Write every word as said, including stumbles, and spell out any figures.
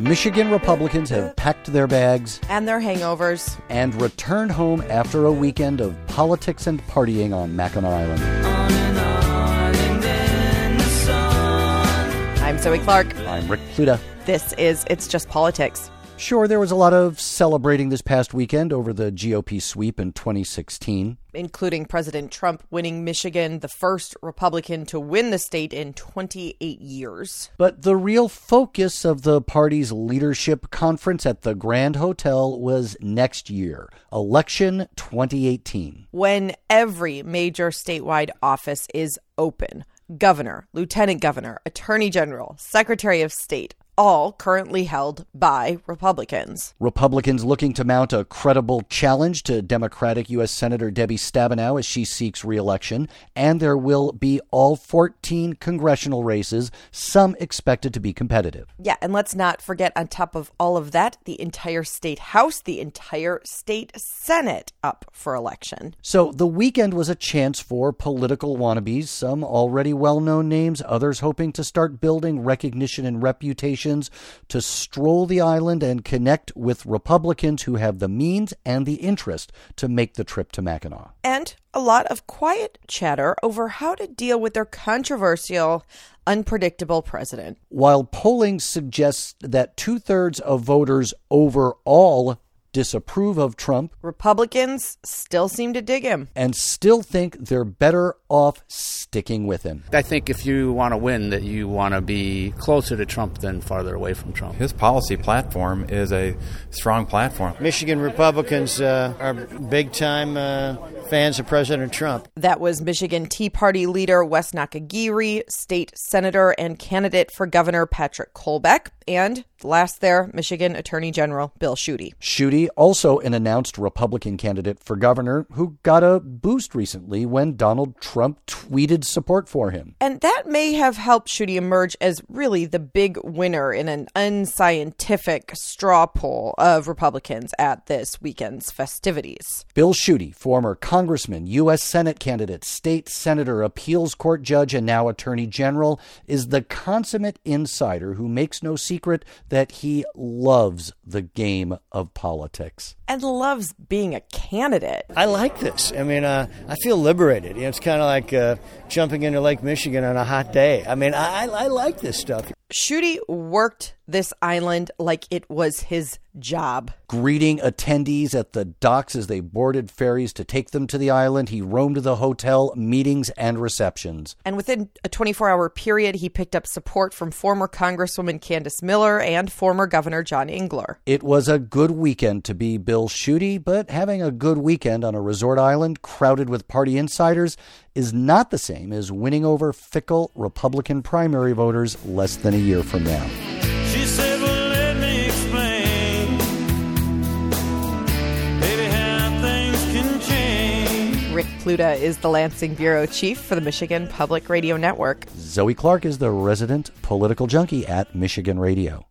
Michigan Republicans have packed their bags and their hangovers and returned home after a weekend of politics and partying on Mackinac Island. On and on and then the sun. I'm Zoe Clark. I'm Rick Pluta. This is It's Just Politics. Sure, there was a lot of celebrating this past weekend over the G O P sweep in twenty sixteen. Including President Trump winning Michigan, the first Republican to win the state in twenty-eight years. But the real focus of the party's leadership conference at the Grand Hotel was next year, election twenty eighteen. When every major statewide office is open. Governor, lieutenant governor, attorney general, secretary of state, all currently held by Republicans. Republicans looking to mount a credible challenge to Democratic U S Senator Debbie Stabenow as she seeks re-election, and there will be all fourteen congressional races, some expected to be competitive. Yeah, and let's not forget, on top of all of that, the entire state House, the entire state Senate up for election. So the weekend was a chance for political wannabes, some already well-known names, others hoping to start building recognition and reputation, to stroll the island and connect with Republicans who have the means and the interest to make the trip to Mackinac. And a lot of quiet chatter over how to deal with their controversial, unpredictable president. While polling suggests that two-thirds of voters overall disapprove of Trump, Republicans still seem to dig him and still think they're better off sticking with him. I think if you want to win, that you want to be closer to Trump than farther away from Trump. His policy platform is a strong platform. Michigan Republicans uh, are big-time uh, fans of President Trump. That was Michigan Tea Party leader Wes Nakagiri, state senator and candidate for governor Patrick Kolbeck, and last there, Michigan Attorney General Bill Schuette. Schuette, also an announced Republican candidate for governor, who got a boost recently when Donald Trump tweeted support for him. And that may have helped Schuette emerge as really the big winner in an unscientific straw poll of Republicans at this weekend's festivities. Bill Schuette, former congressman, U S Senate candidate, state senator, appeals court judge, and now attorney general, is the consummate insider who makes no secret that he loves the game of politics. And loves being a candidate. I like this. I mean, uh, I feel liberated. You know, it's kind of like uh, jumping into Lake Michigan on a hot day. I mean, I, I like this stuff. Schuette worked this island like it was his job. Greeting attendees at the docks as they boarded ferries to take them to the island, he roamed the hotel, meetings, and receptions. And within a twenty-four hour period, he picked up support from former Congresswoman Candace Miller and former Governor John Engler. It was a good weekend to be Bill Schuette, but having a good weekend on a resort island crowded with party insiders is not the same as winning over fickle Republican primary voters less than a year from now. She said, well, let me explain, baby, how things can change. Rick Pluta is the Lansing bureau chief for the Michigan Public Radio Network. Zoe Clark is the resident political junkie at Michigan Radio.